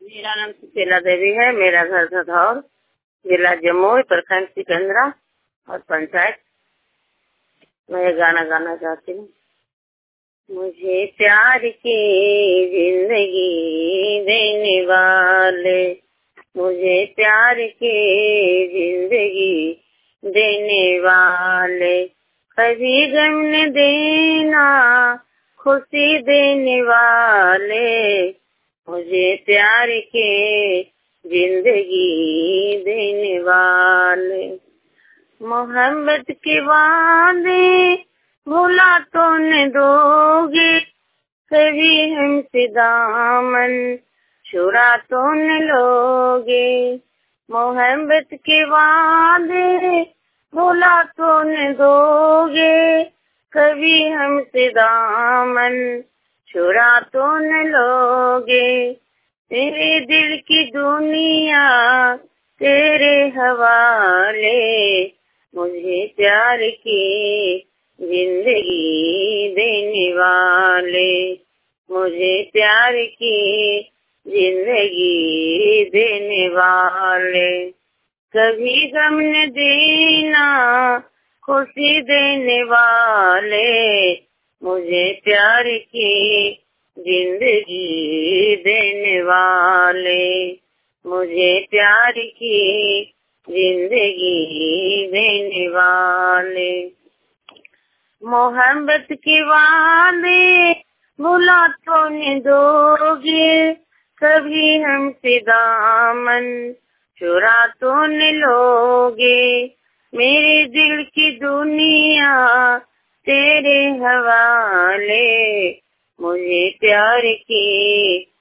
मेरा नाम सुशीला देवी है। मेरा घर धधौर, जिला जमुई, प्रखंड सिकंदरा और पंचायत। मैं गाना गाना चाहती हूँ। मुझे प्यार की जिंदगी देने वाले, मुझे प्यार की जिंदगी देने वाले, कभी गम न देना खुशी देने वाले, मुझे प्यार के जिंदगी देने वाले। मोहब्बत के वादे भुला तो न दोगे, कभी हमसे दामन छुरा तो न लोगे। मोहब्बत के वादे भुला तो न दोगे, कभी हमसे दामन छुरा तो न लोगे। तेरे दिल की दुनिया तेरे हवाले, मुझे प्यार की जिंदगी देने वाले, मुझे प्यार की जिंदगी देने वाले, कभी गम न देना खुशी देने वाले, मुझे प्यार की जिंदगी देने वाले, मुझे प्यार की जिंदगी देने वाले। मोहब्बत के वादे भुला तो न दोगे, कभी हमसे दामन चुरा तो न लोगे। मेरे दिल की दुनिया तेरे हवाले, मुझे प्यार की